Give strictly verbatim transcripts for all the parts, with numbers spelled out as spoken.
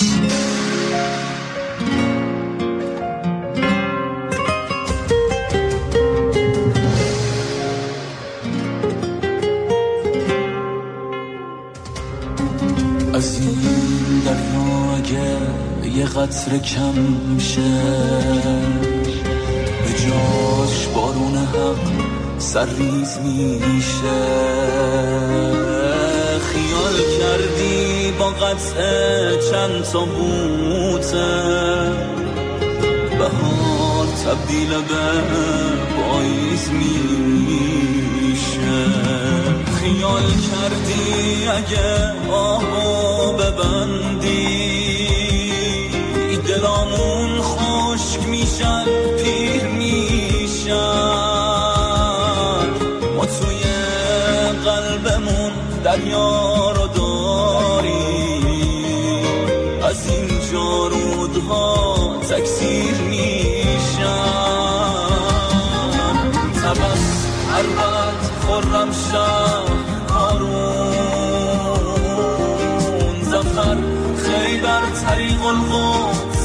از این دریا اگه یه قطره کم شه، به جاش بارون حق سرریز میشه. خیال کردی با قطعه چند تا بوته، بهار تبدیل به پاییز میشه. خیال کردی اگه آهو ببندی، دلامون خشک میشن پیر میشن. ما توی قلبمون دریا رو داریم، از این جارودها تکثیر میشن. تبس عربت خرم شب هارون، زفر خیبر طریق القدس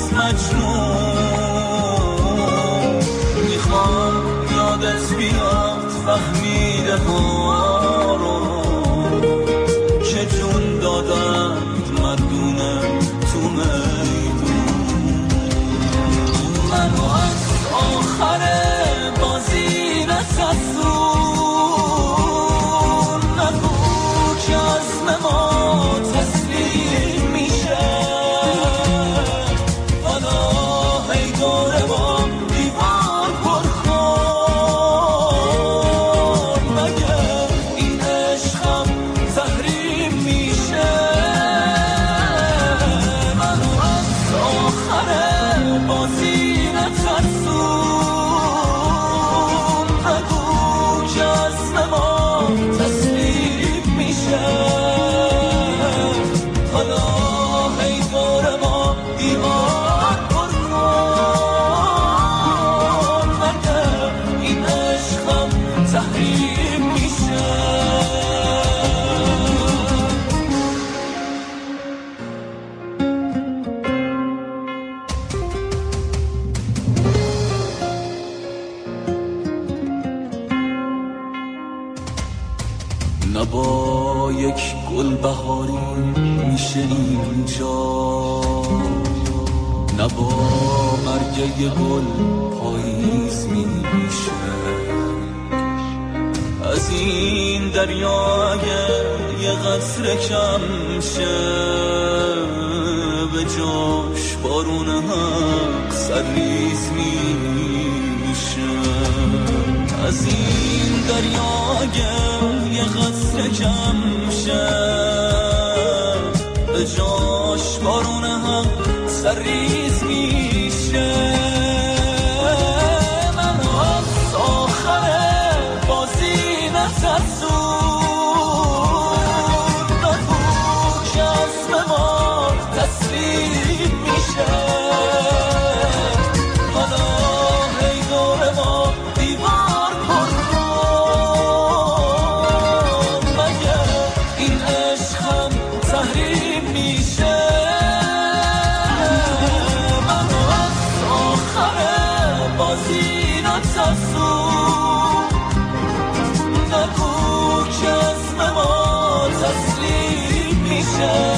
مجنون. میخوام یادت بیاد فهمیده ها رو که جون دادند مردونه تو میدون. منو از آخر بازی نترسون، نگو که عزم ما تسلیم میشه. حالا هی دور ما دیوار پر کن، مگه این عشقم تحریم میشه. منو از آخر بازی نترسون، نگو که عزم ما تسلیم میشه. حالا هی دور ما دیوار پر کن، مگه این عشقم تحریم میشه. نه با یک گل بهاری میشه اینجا، نه با مرگ یه گل پاییز میشه. از این دریا اگه یه قطره کم شه، به جاش بارون حق سرریز میشه. از این دریا اگه یه قطره کم شه، به جاش بارون حق سرریز میشه. من از آخر بازی نترسون، نگو که عزم ما تسلیم میشه. حالا هی دور ما دیوار پر کن، مگه این عشقم تحریم میشه. منو از آخر بازی نترسون، نگو که عزم ما تسلیم میشه.